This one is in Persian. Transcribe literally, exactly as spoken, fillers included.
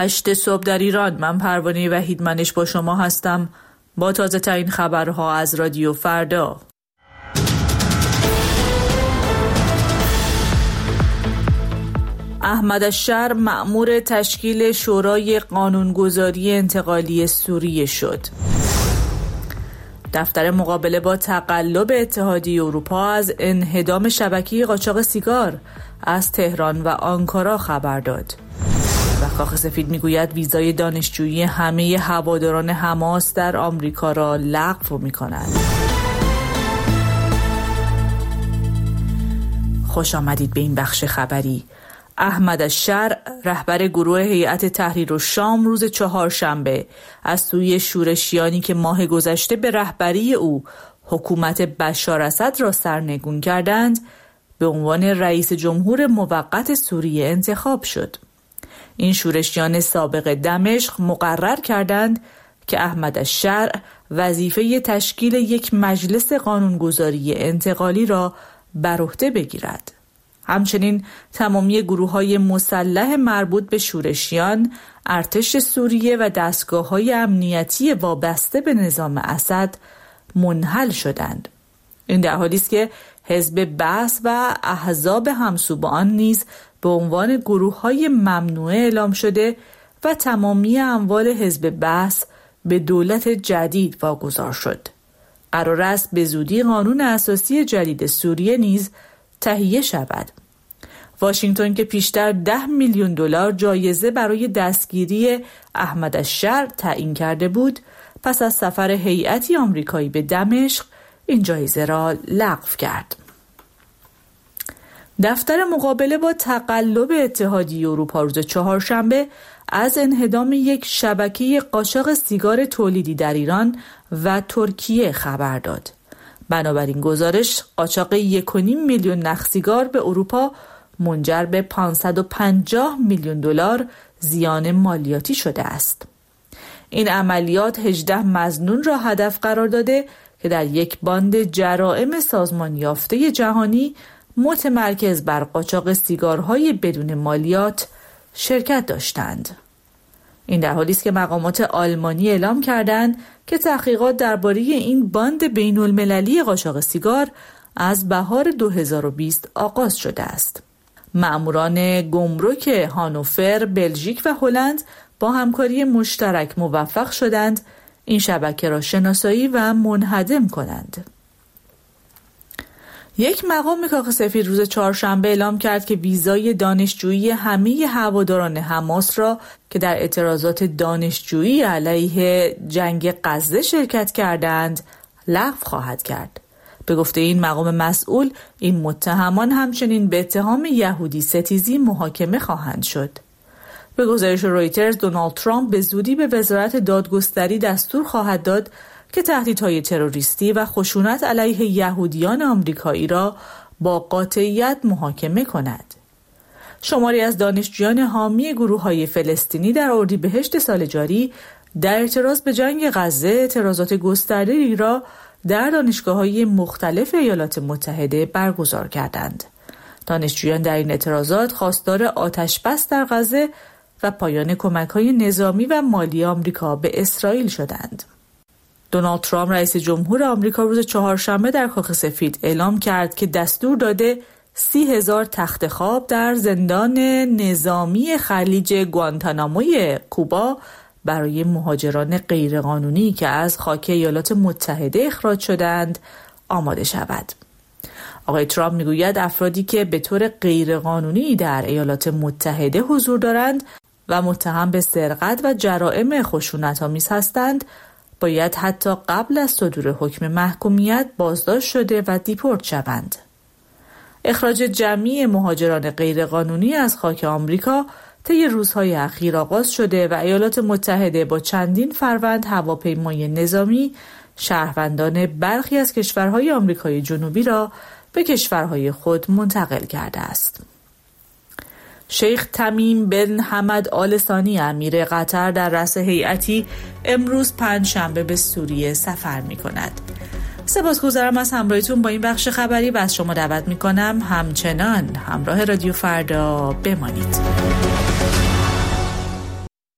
هشت صبح در ایران. من پروانه وحیدمنش با شما هستم با تازه ترین خبرها از رادیو فردا. احمد الشر مأمور تشکیل شورای قانونگذاری انتقالی سوریه شد. دفتر مقابله با تقلب اتحادیه اروپا از انهدام شبکه قاچاق سیگار از تهران و آنکارا خبر داد. و کاخ سفید میگوید ویزای دانشجویی همه هواداران حماس در آمریکا را لغو می‌کند. خوش آمدید به این بخش خبری. احمد الشر رهبر گروه هیئت تحریر الشام روز چهارشنبه از سوی شورشیانی که ماه گذشته به رهبری او حکومت بشار اسد را سرنگون کردند به عنوان رئیس جمهور موقت سوریه انتخاب شد. این شورشیان سابق دمشق مقرر کردند که احمد الشر وظیفه تشکیل یک مجلس قانونگذاری انتقالی را بر عهده بگیرد. همچنین تمامی گروه‌های مسلح مربوط به شورشیان، ارتش سوریه و دستگاه‌های امنیتی وابسته به نظام اسد منحل شدند. این در حالی است که حزب بعث و احزاب همسو با آن نیز به عنوان گروه‌های ممنوعه اعلام شده و تمامی اموال حزب بعث به دولت جدید واگذار شد. قرار است به زودی قانون اساسی جدید سوریه نیز تهیه شود. واشنگتن که پیشتر ده میلیون دلار جایزه برای دستگیری احمد الشر تعیین کرده بود، پس از سفر هیئتی آمریکایی به دمشق این جایزه را لغو کرد. دفتر مقابله با تقلب اتحادیه اروپا روز چهارشنبه از انهدام یک شبکه قاچاق سیگار تولیدی در ایران و ترکیه خبر داد. بنابراین گزارش قاچاق یک و نیم میلیون نخ سیگار به اروپا منجر به پانصد و پنجاه میلیون دلار زیان مالیاتی شده است. این عملیات هجده مظنون را هدف قرار داده که در یک باند جرائم سازمان یافته جهانی متمرکز بر قاچاق سیگارهای بدون مالیات شرکت داشتند. این در حالی است که مقامات آلمانی اعلام کردند که تحقیقات درباره این باند بین‌المللی قاچاق سیگار از بهار دو هزار و بیست آغاز شده است. مأموران گمرک هانوفر، بلژیک و هلند با همکاری مشترک موفق شدند این شبکه را شناسایی و منهدم کنند. یک مقام کاخ سفید روز چهارشنبه اعلام کرد که ویزای دانشجویی همه هواداران حماس را که در اعتراضات دانشجویی علیه جنگ غزه شرکت کردند لغو خواهد کرد. به گفته این مقام مسئول، این متهمان همچنین به اتهام یهودی ستیزی محاکمه خواهند شد. به گزارش رویترز، دونالد ترامپ به زودی به وزارت دادگستری دستور خواهد داد که تهدیدهای تروریستی و خشونت علیه یهودیان آمریکایی را با قاطعیت محاکمه کند. شماری از دانشجویان حامی گروه‌های فلسطینی در اردیبهشت سال جاری در اعتراض به جنگ غزه اعتراضات گسترده‌ای را در دانشگاه‌های مختلف ایالات متحده برگزار کردند. دانشجویان در این اعتراضات خواستار آتش‌بس در غزه و پایان کمک‌های نظامی و مالی آمریکا به اسرائیل شدند. دونالد ترامپ رئیس جمهور آمریکا روز چهارشنبه در کاخ سفید اعلام کرد که دستور داده سی هزار تخت خواب در زندان نظامی خلیج گوانتاناموی کوبا برای مهاجران غیرقانونی که از خاک ایالات متحده اخراج شدند آماده شود. آقای ترامپ میگوید افرادی که به طور غیرقانونی در ایالات متحده حضور دارند و متهم به سرقت و جرائم خشونت‌آمیز هستند باید حتی قبل از صدور حکم محکومیت بازداشت شده و دیپورت شوند. اخراج جمعی مهاجران غیرقانونی از خاک آمریکا طی روزهای اخیر آغاز شده و ایالات متحده با چندین فروند هواپیمای نظامی شهروندان برخی از کشورهای آمریکای جنوبی را به کشورهای خود منتقل کرده است. شیخ تمیم بن حمد آل ثانی امیر قطر در رأس هیئتی امروز پنجشنبه به سوریه سفر می کند. سپاسگزارم از همراهیتون با این بخش خبری و از شما دعوت می کنم همچنان همراه رادیو فردا بمانید.